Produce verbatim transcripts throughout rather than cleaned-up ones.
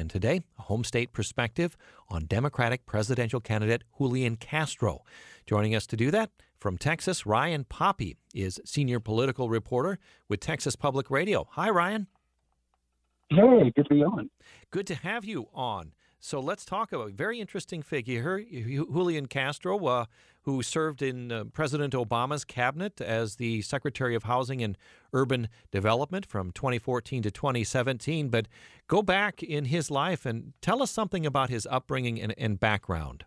And today, a home state perspective on Democratic presidential candidate Julian Castro. Joining us to do that from Texas, Ryan Poppe is senior political reporter with Texas Public Radio. Hi, Ryan. Hey, good to be on. Good to have you on. So let's talk about a very interesting figure here, Julian Castro, uh, who served in uh, President Obama's cabinet as the Secretary of Housing and Urban Development from twenty fourteen to twenty seventeen. But go back in his life and tell us something about his upbringing and, and background.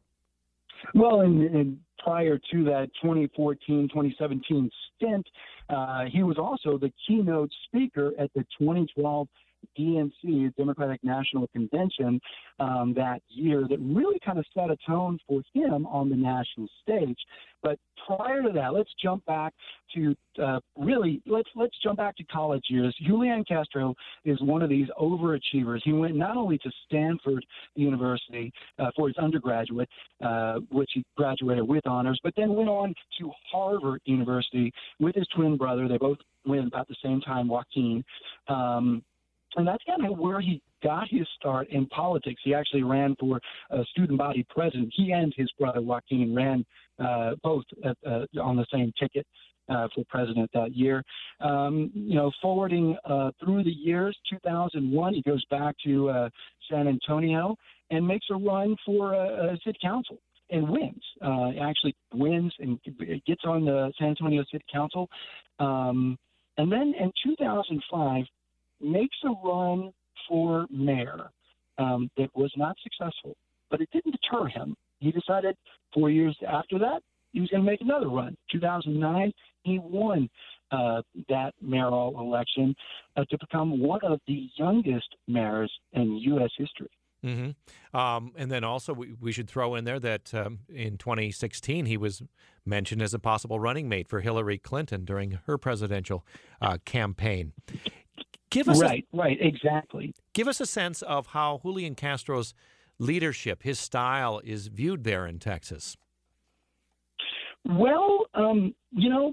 Well, in, in prior to that twenty fourteen twenty seventeen stint, uh, he was also the keynote speaker at the twenty twelve D N C, Democratic National Convention, um, that year that really kind of set a tone for him on the national stage. But prior to that, let's jump back to uh, really let's let's jump back to college years. Julian Castro is one of these overachievers. He went not only to Stanford University uh, for his undergraduate, uh, which he graduated with honors, but then went on to Harvard University with his twin brother. They both went about the same time, Joaquin. Um, And that's kind of where he got his start in politics. He actually ran for uh, student body president. He and his brother Joaquin ran uh, both at, uh, on the same ticket uh, for president that year. Um, you know, forwarding uh, through the years, two thousand one, he goes back to uh, San Antonio and makes a run for uh, city council and wins. Uh, actually wins and gets on the San Antonio City Council. Um, and then in two thousand five, makes a run for mayor um, that was not successful, but it didn't deter him. He decided four years after that, he was going to make another run. two thousand nine, he won uh, that mayoral election uh, to become one of the youngest mayors in U S history. Mm-hmm. Um, and then also we, we should throw in there that um, in twenty sixteen, he was mentioned as a possible running mate for Hillary Clinton during her presidential uh, campaign. Give us right, a, right, exactly. Give us a sense of how Julian Castro's leadership, his style, is viewed there in Texas. Well, um, you know,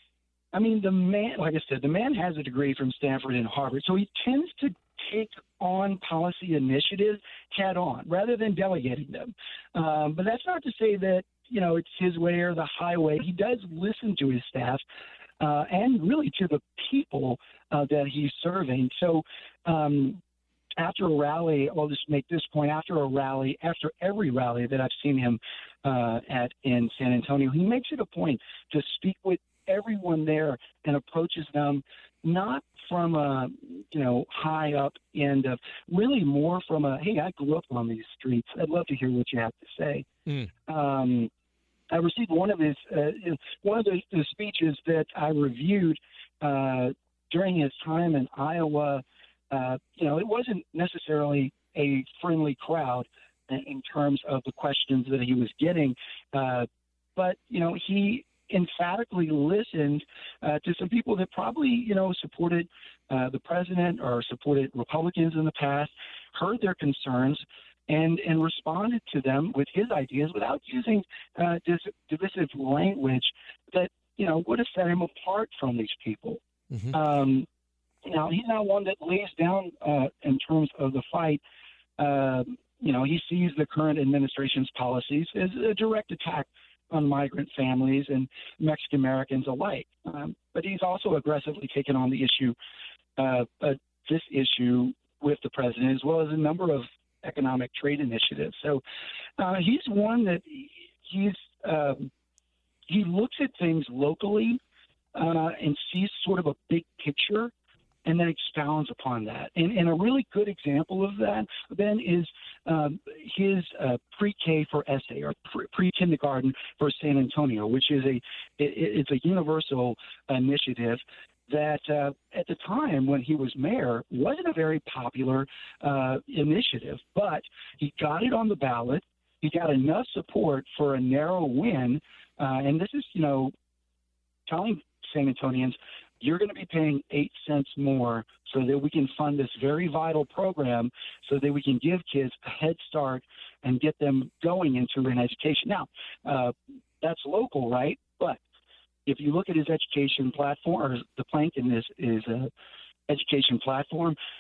I mean, the man, like I said, the man has a degree from Stanford and Harvard, so he tends to take on policy initiatives head on rather than delegating them. Um, but that's not to say that, you know, it's his way or the highway. He does listen to his staff. Uh, and really to the people uh, that he's serving. So um, after a rally, I'll just make this point, after a rally, after every rally that I've seen him uh, at in San Antonio, he makes it a point to speak with everyone there and approaches them not from a, you know, high up end of, really more from a, hey, I grew up on these streets. I'd love to hear what you have to say. Mm. Um I received one of his uh, one of the, the speeches that I reviewed uh, during his time in Iowa. Uh, you know, it wasn't necessarily a friendly crowd in, in terms of the questions that he was getting, uh, but you know, he emphatically listened uh, to some people that probably you know supported uh, the president or supported Republicans in the past, heard their concerns. And, and responded to them with his ideas without using uh, dis- divisive language that, you know, would have set him apart from these people. Mm-hmm. Um, now, he's not one that lays down uh, in terms of the fight. Uh, you know, he sees the current administration's policies as a direct attack on migrant families and Mexican Americans alike. Um, but he's also aggressively taken on the issue, uh, uh, this issue with the president, as well as a number of economic trade initiative. So uh, he's one that he's um, he looks at things locally uh, and sees sort of a big picture and then expounds upon that. And, and a really good example of that then is um, his uh, pre-K for S A or pre-kindergarten for San Antonio, which is a it, it's a universal initiative that uh, at the time when he was mayor wasn't a very popular uh, initiative, but he got it on the ballot. He got enough support for a narrow win. Uh, and this is, you know, telling San Antonians, you're going to be paying eight cents more so that we can fund this very vital program so that we can give kids a head start and get them going into an education. Now, uh, that's local, right? But if you look at his education platform, or the plank in this is a education platform,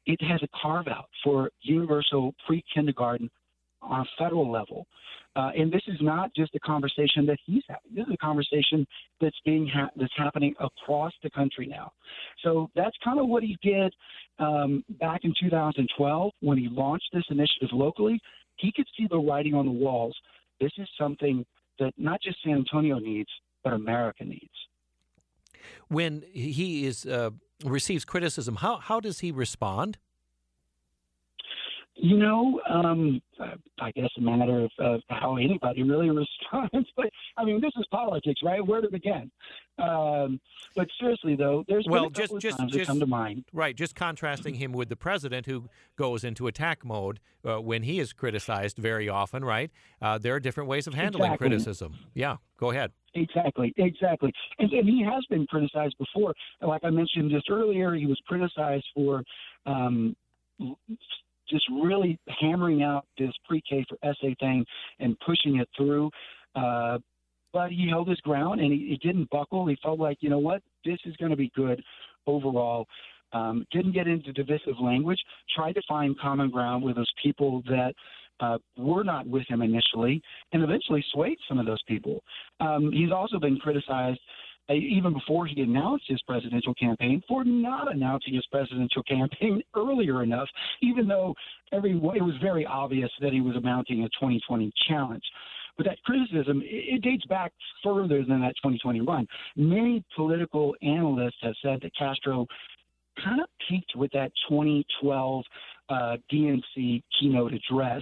it has a carve-out for universal pre-kindergarten on a federal level. Uh, and this is not just a conversation that he's having. This is a conversation that's being ha- that's happening across the country now. So that's kind of what he did um, back in two thousand twelve when he launched this initiative locally. He could see the writing on the walls. This is something that not just San Antonio needs, but America needs. When he is uh, receives criticism, how how does he respond? You know, um, I guess a matter of, of how anybody really responds. But, I mean, this is politics, right? Where to begin? Um, but seriously, though, there's well, been a couple just, of just, times just, that come to mind. Right, just contrasting him with the president who goes into attack mode uh, when he is criticized very often, right? Uh, there are different ways of handling Exactly. criticism. Yeah, go ahead. Exactly, exactly. And, and he has been criticized before. Like I mentioned just earlier, he was criticized for um, just really hammering out this pre-K for essay thing and pushing it through. Uh, but he held his ground, and he, he didn't buckle. He felt like, you know what, this is going to be good overall. Um, didn't get into divisive language, tried to find common ground with those people that uh, were not with him initially, and eventually swayed some of those people. Um, he's also been criticized uh, even before he announced his presidential campaign for not announcing his presidential campaign earlier enough, even though every it was very obvious that he was mounting a twenty twenty challenge. But that criticism, it, it dates back further than that twenty twenty run. Many political analysts have said that Castro kind of peaked with that twenty twelve uh, D N C keynote address.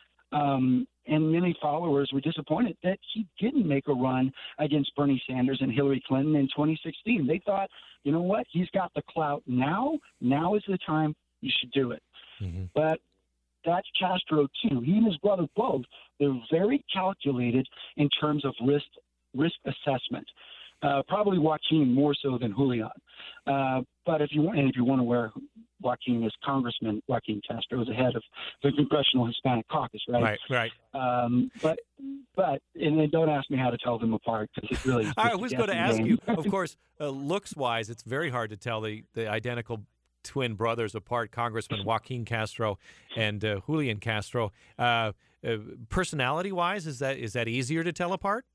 Um, and many followers were disappointed that he didn't make a run against Bernie Sanders and Hillary Clinton in twenty sixteen. They thought, you know what, he's got the clout now. Now is the time you should do it. Mm-hmm. But that's Castro, too. He and his brother both, they're very calculated in terms of risk risk assessment. Uh, probably Joaquin more so than Julian. Uh, but if you want, and if you want to wear Joaquin as Congressman, Joaquin Castro is the head of the Congressional Hispanic Caucus, right? Right, right. Um, but, but, and then don't ask me how to tell them apart because it really is. I was going to ask game. you, of course, uh, looks-wise, it's very hard to tell the, the identical twin brothers apart, Congressman Joaquin Castro and uh, Julian Castro. Uh, uh, personality-wise, is that is that easier to tell apart?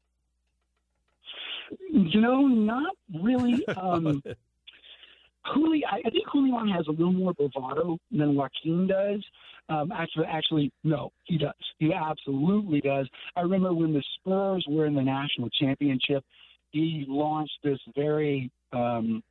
You know, not really. Um, Julian, I, I think Julian has a little more bravado than Joaquin does. Um, actually, actually, no, he does. He absolutely does. I remember when the Spurs were in the national championship, he launched this very um,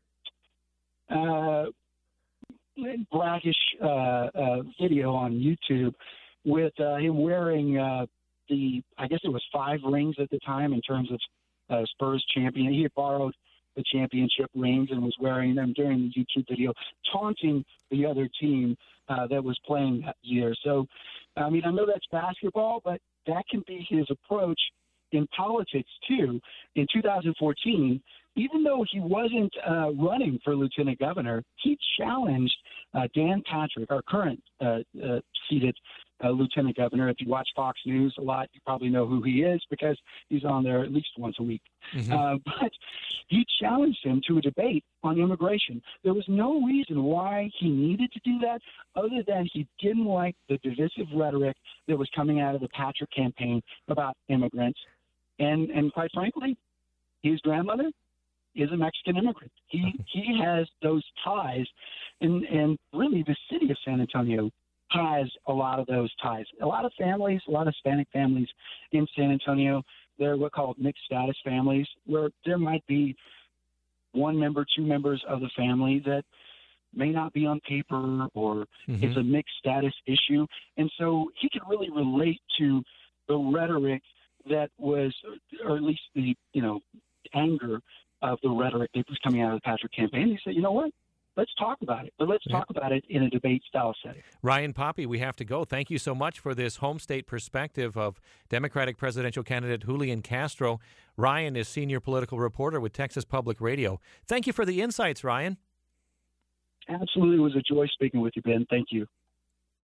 uh, brackish uh, uh, video on YouTube with uh, him wearing uh, the, I guess it was five rings at the time in terms of Uh, Spurs champion. He had borrowed the championship rings and was wearing them during the YouTube video, taunting the other team uh, that was playing that year. So, I mean, I know that's basketball, but that can be his approach in politics, too. In two thousand fourteen, even though he wasn't uh, running for lieutenant governor, he challenged uh, Dan Patrick, our current uh, uh, seated Uh, lieutenant governor. If you watch Fox News a lot, you probably know who he is because he's on there at least once a week. Mm-hmm. Uh, but he challenged him to a debate on immigration. There was no reason why he needed to do that other than he didn't like the divisive rhetoric that was coming out of the Patrick campaign about immigrants. And, and quite frankly, his grandmother is a Mexican immigrant. He, he has those ties. And, and really, the city of San Antonio has a lot of those ties. A lot of families, a lot of Hispanic families in San Antonio, they're what called mixed status families, where there might be one member, two members of the family that may not be on paper or mm-hmm. it's a mixed status issue. And so he could really relate to the rhetoric that was, or at least the, you know, anger of the rhetoric that was coming out of the Patrick campaign. He said, you know what? Let's talk about it, but let's yeah. talk about it in a debate-style setting. Ryan Poppe, we have to go. Thank you so much for this home state perspective of Democratic presidential candidate Julian Castro. Ryan is senior political reporter with Texas Public Radio. Thank you for the insights, Ryan. Absolutely. It was a joy speaking with you, Ben. Thank you.